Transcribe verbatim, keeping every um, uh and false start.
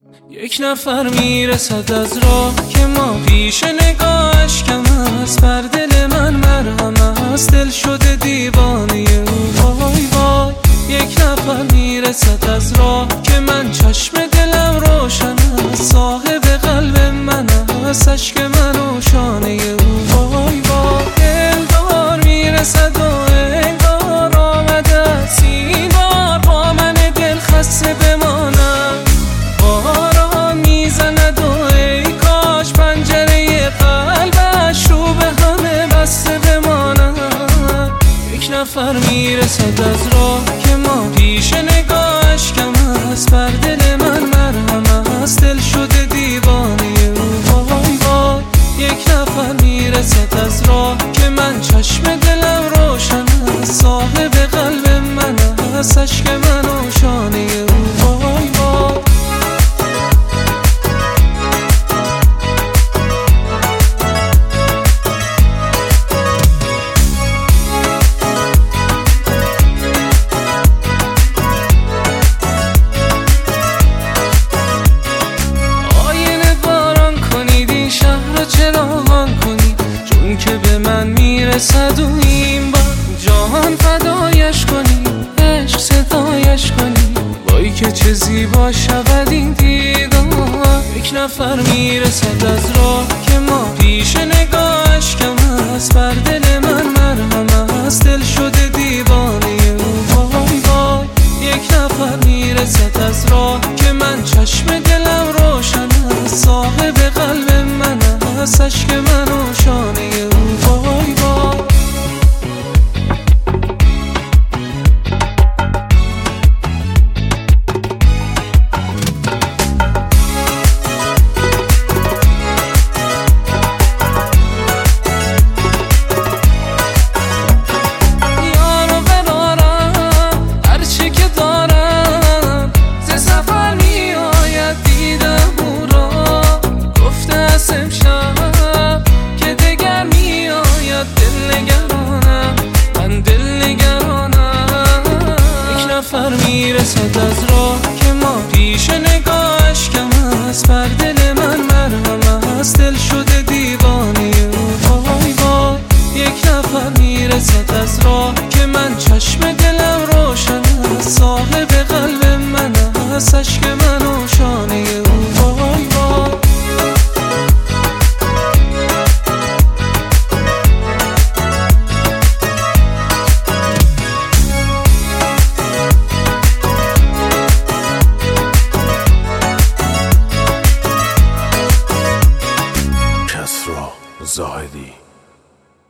یک نفر میرسد از راه که ما پیش نگاهش کم است، بر دل من مرهم است، دل شده دیوانه او. وای وای یک نفر میرسد از راه که من چشم دلم روشن است، صاحب قلب من است، عشق من و شانه او. وای وای دلدار میرسد و انگار آمده است این بار با من دل خسته بمانم، باران میزند و ای کاش پنجره قلبش رو به همه بسته بمانم. یک نفر میرسد از راه که ما پیش نگاهش کم است، بر دل من مرهم است، دل شده دیوانه او. وای وای یک نفر میرسد از راه که من چشم دلم روشن است، صاحب قلب من است، عشق من و شانه او. وای وای چراغان کنی چون که به من میرسد و این بار جهان فدایش کنی، عشق صدایش کنی، وای که چه زیبا شود این دیدار. یک نفر میرسد از راه که ما پیش نگاهش کم است، بر دل من مرهم است، دل شده دیوانه او. وای وای یک نفر میرسد از راه که من چشم دلم روشن است، صاحب قلب من است، عشق من و شانه او. وای وای یارو برارم هرچی که دارم، ز سفر می آید دیدم او را، گفته است امشب که دگر می آید، دل نگرانم من، دل نگرانم. یک نفر میرسد از راه که ما پیش نگاهش کم است، بر دل من مرهم است، دل شده دیوانه او. وای وای یک نفر میرسد از راه که من چشم دلم روشن است، صاحب قلب من است، عشق من و شانه او. وای وای کسری زاهدی.